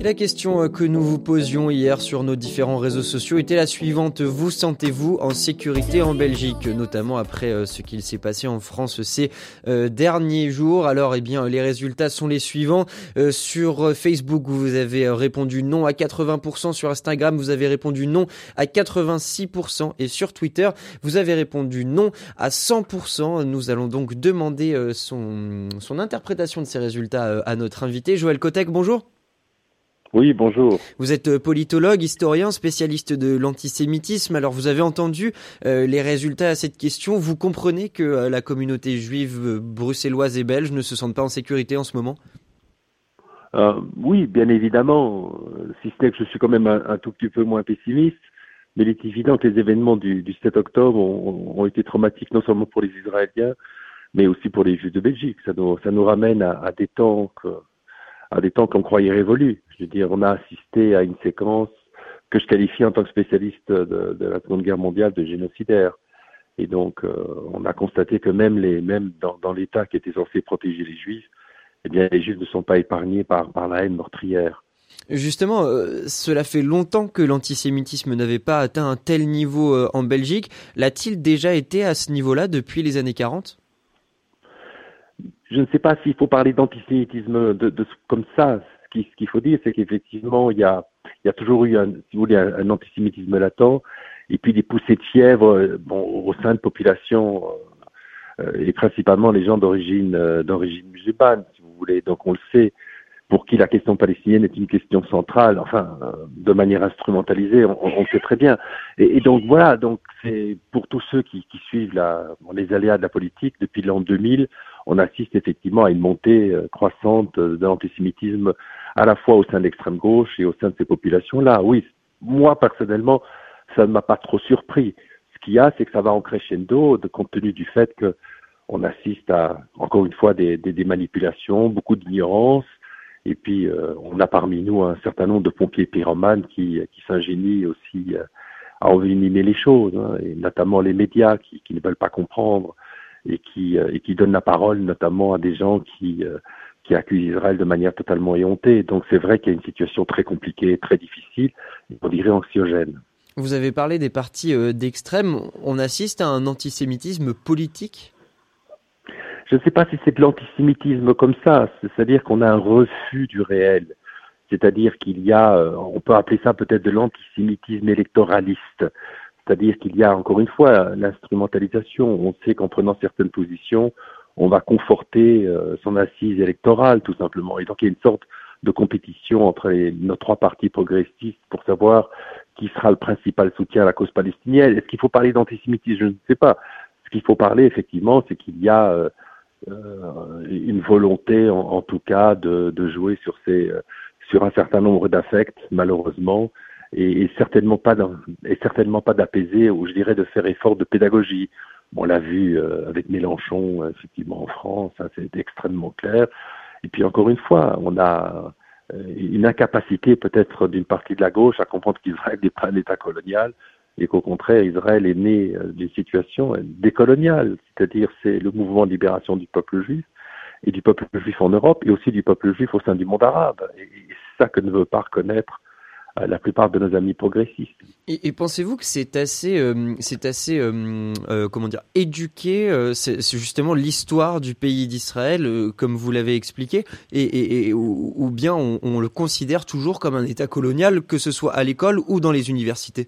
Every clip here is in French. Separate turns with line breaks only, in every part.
Et la question que nous vous posions hier sur nos différents réseaux sociaux était la suivante. Vous sentez-vous en sécurité en Belgique, notamment après ce qu'il s'est passé en France ces derniers jours? Alors, eh bien, les résultats sont les suivants. Sur Facebook, vous avez répondu non à 80%. Sur Instagram, vous avez répondu non à 86%. Et sur Twitter, vous avez répondu non à 100%. Nous allons donc demander son interprétation de ces résultats à notre invité. Joël Kotek, bonjour.
Oui, bonjour.
Vous êtes politologue, historien, spécialiste de l'antisémitisme. Alors, vous avez entendu les résultats à cette question. Vous comprenez que la communauté juive bruxelloise et belge ne se sentent pas en sécurité en ce moment?
Oui, bien évidemment, si ce n'est que je suis quand même un tout petit peu moins pessimiste, mais il est évident que les événements du 7 octobre ont été traumatiques non seulement pour les Israéliens, mais aussi pour les Juifs de Belgique. Ça nous ramène à des temps qu'on croyait révolus. Je veux dire, on a assisté à une séquence que je qualifie en tant que spécialiste de la Seconde Guerre mondiale de génocidaire. Et donc, on a constaté que même dans l'État qui était censé protéger les Juifs, eh bien, les Juifs ne sont pas épargnés par la haine meurtrière.
Justement, cela fait longtemps que l'antisémitisme n'avait pas atteint un tel niveau en Belgique. L'a-t-il déjà été à ce niveau-là depuis les années 40?
Je ne sais pas s'il faut parler d'antisémitisme comme ça. Ce qu'il faut dire, c'est qu'effectivement, il y a toujours eu, si vous voulez, un antisémitisme latent, et puis des poussées de fièvre, au sein de populations, et principalement les gens d'origine musulmane, si vous voulez. Donc, on le sait, pour qui la question palestinienne est une question centrale, enfin, de manière instrumentalisée, on le sait très bien. Et donc voilà, donc c'est pour tous ceux qui suivent les aléas de la politique depuis l'an 2000, on assiste effectivement à une montée croissante de l'antisémitisme à la fois au sein de l'extrême gauche et au sein de ces populations-là. Oui, moi personnellement, ça ne m'a pas trop surpris. Ce qu'il y a, c'est que ça va en crescendo, compte tenu du fait que on assiste à, encore une fois, des manipulations, beaucoup d'ignorance. Et puis, on a parmi nous un certain nombre de pompiers pyromanes qui s'ingénient aussi à envenimer les choses, hein, et notamment les médias qui ne veulent pas comprendre et qui donnent la parole notamment à des gens qui accusent Israël de manière totalement éhontée. Donc, c'est vrai qu'il y a une situation très compliquée, très difficile, et on dirait anxiogène.
Vous avez parlé des partis d'extrême. On assiste à un antisémitisme politique?
Je ne sais pas si c'est de l'antisémitisme comme ça, c'est-à-dire qu'on a un refus du réel, c'est-à-dire qu'il y a, on peut appeler ça peut-être de l'antisémitisme électoraliste, c'est-à-dire qu'il y a encore une fois l'instrumentalisation. On sait qu'en prenant certaines positions, on va conforter son assise électorale tout simplement, et donc il y a une sorte de compétition entre nos trois partis progressistes pour savoir qui sera le principal soutien à la cause palestinienne. Est-ce qu'il faut parler d'antisémitisme? Je ne sais pas. Ce qu'il faut parler effectivement, c'est qu'il y a une volonté, en tout cas, de jouer sur un certain nombre d'affects, malheureusement, et certainement pas d'apaiser, ou je dirais de faire effort de pédagogie. On l'a vu avec Mélenchon, effectivement, en France, hein, c'est extrêmement clair. Et puis encore une fois, on a une incapacité peut-être d'une partie de la gauche à comprendre qu'Israël n'est pas un État colonial, et qu'au contraire, Israël est né d'une situation décoloniale, c'est-à-dire c'est le mouvement de libération du peuple juif, et du peuple juif en Europe, et aussi du peuple juif au sein du monde arabe. Et c'est ça que ne veut pas reconnaître la plupart de nos amis progressistes.
Et pensez-vous que c'est assez comment dire, éduqué, c'est justement l'histoire du pays d'Israël, comme vous l'avez expliqué, ou bien on le considère toujours comme un État colonial, que ce soit à l'école ou dans les universités?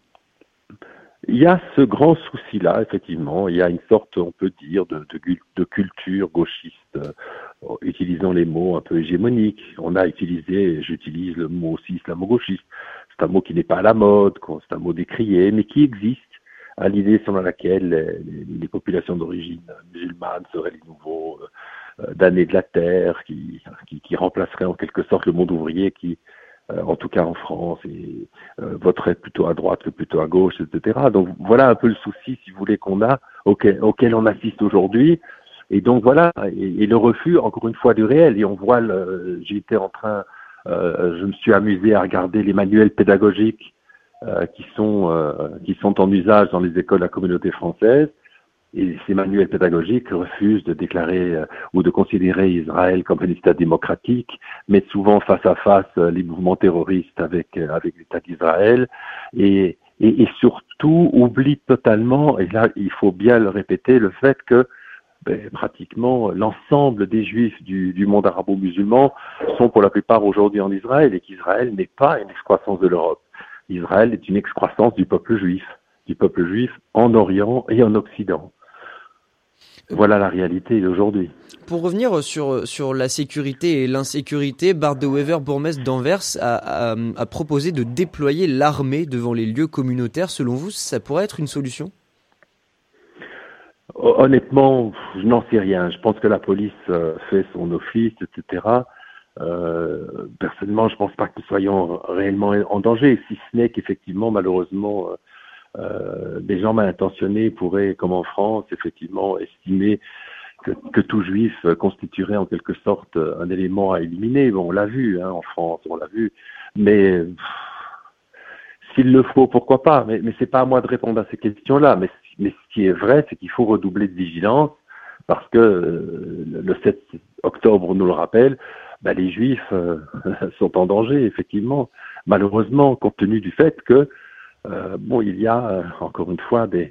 Il y a ce grand souci-là, effectivement. Il y a une sorte, on peut dire, de culture gauchiste, utilisant les mots un peu hégémoniques. On a utilisé, j'utilise le mot aussi islamo-gauchiste. C'est un mot qui n'est pas à la mode, c'est un mot décrié, mais qui existe, à l'idée selon laquelle les populations d'origine musulmane seraient les nouveaux damnés de la terre, qui remplaceraient en quelque sorte le monde ouvrier qui, en tout cas en France, et voterait plutôt à droite que plutôt à gauche, etc. Donc voilà un peu le souci, si vous voulez, qu'on a, auquel on assiste aujourd'hui. Et donc voilà, et le refus, encore une fois, du réel. Et on voit, j'étais en train, je me suis amusé à regarder les manuels pédagogiques qui sont en usage dans les écoles de la communauté française. et ces manuels pédagogiques refusent de déclarer ou de considérer Israël comme un État démocratique, mettent souvent face à face les mouvements terroristes avec l'État d'Israël et surtout oublient totalement, et là il faut bien le répéter, le fait que pratiquement l'ensemble des juifs du monde arabo-musulman sont pour la plupart aujourd'hui en Israël et qu'Israël n'est pas une excroissance de l'Europe. Israël est une excroissance du peuple juif en Orient et en Occident. Voilà la réalité d'aujourd'hui.
Pour revenir sur la sécurité et l'insécurité, Bart de Wever, bourgmestre d'Anvers, a proposé de déployer l'armée devant les lieux communautaires. Selon vous, ça pourrait être une solution ?
Honnêtement, je n'en sais rien. Je pense que la police fait son office, etc. Personnellement, je ne pense pas que nous soyons réellement en danger, si ce n'est qu'effectivement, malheureusement, des gens mal intentionnés pourraient, comme en France, effectivement, estimer que tout juif constituerait en quelque sorte un élément à éliminer. Bon, on l'a vu en France, on l'a vu. Mais s'il le faut, pourquoi pas. Mais c'est pas à moi de répondre à ces questions-là. Mais ce qui est vrai, c'est qu'il faut redoubler de vigilance parce que le 7 octobre, on nous le rappelle, les Juifs sont en danger, effectivement. Malheureusement, compte tenu du fait que il y a encore une fois des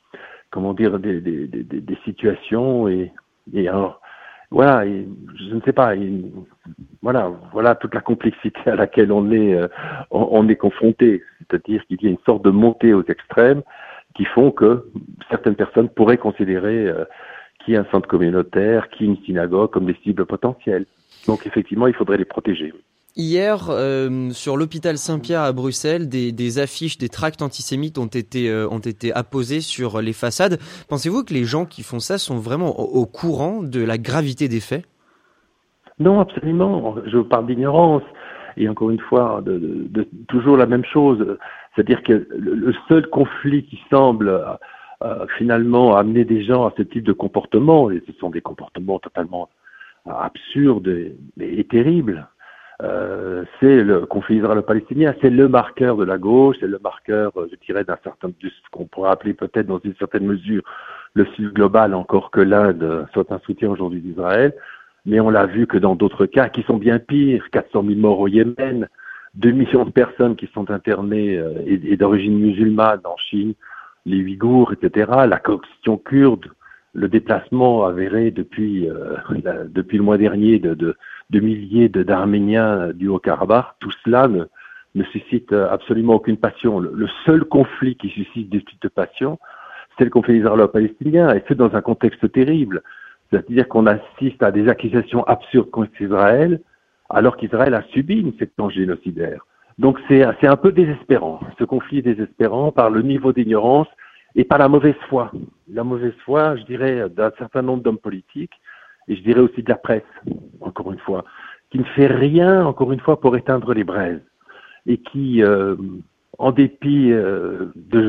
situations et alors voilà, je ne sais pas, voilà toute la complexité à laquelle on est confronté, c'est-à-dire qu'il y a une sorte de montée aux extrêmes qui font que certaines personnes pourraient considérer qu'il y a un centre communautaire, qu'il y a une synagogue comme des cibles potentielles. Donc effectivement, il faudrait les protéger.
Hier, sur l'hôpital Saint-Pierre à Bruxelles, des affiches, des tracts antisémites ont été apposés sur les façades. Pensez-vous que les gens qui font ça sont vraiment au courant de la gravité des faits ?
Non, absolument. Je parle d'ignorance. Et encore une fois, de toujours la même chose. C'est-à-dire que le seul conflit qui semble finalement amener des gens à ce type de comportement, et ce sont des comportements totalement absurdes et terribles, c'est le conflit israélo-palestinien, c'est le marqueur de la gauche, c'est le marqueur, je dirais, de ce qu'on pourrait appeler peut-être dans une certaine mesure le sud global, encore que l'Inde soit un soutien aujourd'hui d'Israël. Mais on l'a vu que dans d'autres cas qui sont bien pires, 400 000 morts au Yémen, 2 millions de personnes qui sont internées et d'origine musulmane en Chine, les Ouïghours, etc., la question kurde, le déplacement avéré depuis le mois dernier de milliers d'Arméniens du Haut-Karabakh, tout cela ne suscite absolument aucune passion. Le seul conflit qui suscite des petites passions, c'est le conflit israélo-palestinien, et c'est dans un contexte terrible. C'est-à-dire qu'on assiste à des accusations absurdes contre Israël, alors qu'Israël a subi une séquence génocidaire. Donc c'est un peu désespérant. Ce conflit est désespérant par le niveau d'ignorance et par la mauvaise foi. La mauvaise foi, je dirais, d'un certain nombre d'hommes politiques, et je dirais aussi de la presse, encore une fois, qui ne fait rien, encore une fois, pour éteindre les braises, et qui, en dépit de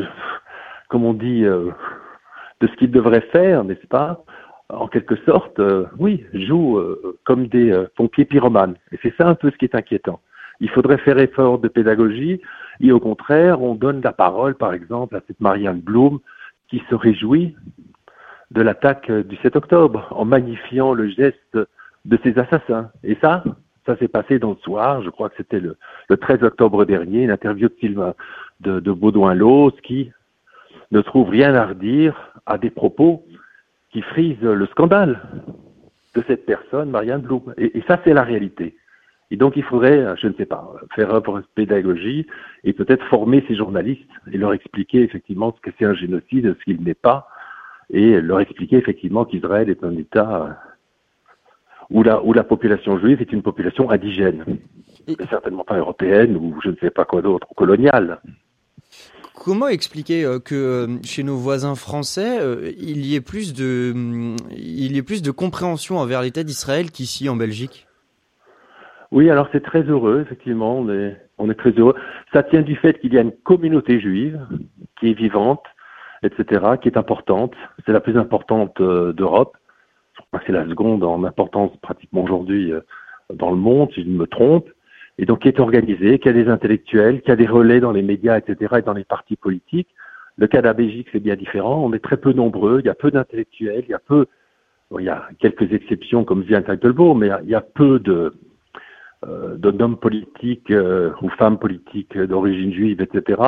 ce qu'ils devraient faire, n'est-ce pas, en quelque sorte, jouent comme des pompiers pyromanes. Et c'est ça un peu ce qui est inquiétant. Il faudrait faire effort de pédagogie, et au contraire, on donne la parole, par exemple, à cette Marianne Blum, qui se réjouit de l'attaque du 7 octobre, en magnifiant le geste de ces assassins. Et ça s'est passé dans le soir, je crois que c'était le 13 octobre dernier, une interview de Sylvain de Baudouin-Lhoz, qui ne trouve rien à redire à des propos qui frisent le scandale de cette personne, Marianne Blum. Et ça, c'est la réalité. Et donc, il faudrait, je ne sais pas, faire œuvre de pédagogie et peut-être former ces journalistes et leur expliquer effectivement ce que c'est un génocide, ce qu'il n'est pas, et leur expliquer effectivement qu'Israël est un État où la population juive est une population indigène, et certainement pas européenne ou je ne sais pas quoi d'autre, coloniale.
Comment expliquer que chez nos voisins français, il y ait plus de compréhension envers l'État d'Israël qu'ici en Belgique ?
Oui, alors c'est très heureux, effectivement, on est très heureux. Ça tient du fait qu'il y a une communauté juive qui est vivante, etc., qui est importante. C'est la plus importante d'Europe. Je crois que c'est la seconde en importance pratiquement aujourd'hui dans le monde, si je ne me trompe. Et donc qui est organisée, qui a des intellectuels, qui a des relais dans les médias, etc., et dans les partis politiques. Le cas de la Belgique, c'est bien différent. On est très peu nombreux, il y a peu d'intellectuels, il y a quelques exceptions comme Vian Takelbo, mais il y a peu d'hommes politiques ou femmes politiques d'origine juive, etc.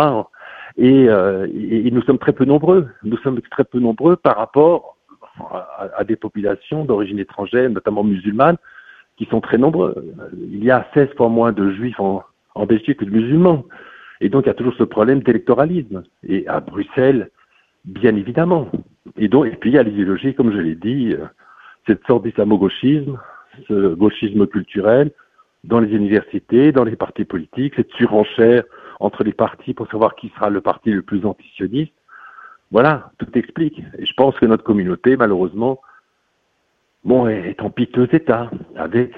Et nous sommes très peu nombreux. Nous sommes très peu nombreux par rapport à des populations d'origine étrangère, notamment musulmanes, qui sont très nombreux. Il y a 16 fois moins de juifs en Belgique que de musulmans. Et donc, il y a toujours ce problème d'électoralisme. Et à Bruxelles, bien évidemment. Et puis, il y a l'idéologie, comme je l'ai dit, cette sorte d'islamo-gauchisme, ce gauchisme culturel, dans les universités, dans les partis politiques, cette surenchère entre les partis pour savoir qui sera le parti le plus antisioniste. Voilà, tout explique. Et je pense que notre communauté, malheureusement, est en piteux état, avec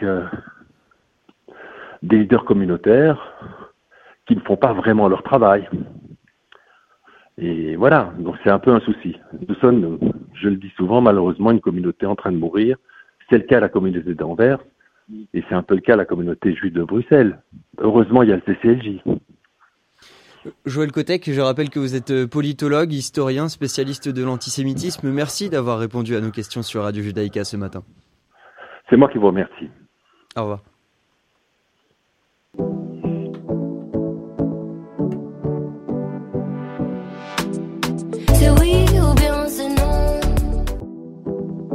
des leaders communautaires qui ne font pas vraiment leur travail. Et voilà, donc c'est un peu un souci. Nous sommes, je le dis souvent, malheureusement, une communauté en train de mourir. C'est le cas à la communauté d'Anvers, et c'est un peu le cas à la communauté juive de Bruxelles. Heureusement, il y a le CCLJ.
Joël Kotek, je rappelle que vous êtes politologue, historien, spécialiste de l'antisémitisme. Merci d'avoir répondu à nos questions sur Radio Judaïka ce matin.
C'est moi qui vous remercie.
Au revoir.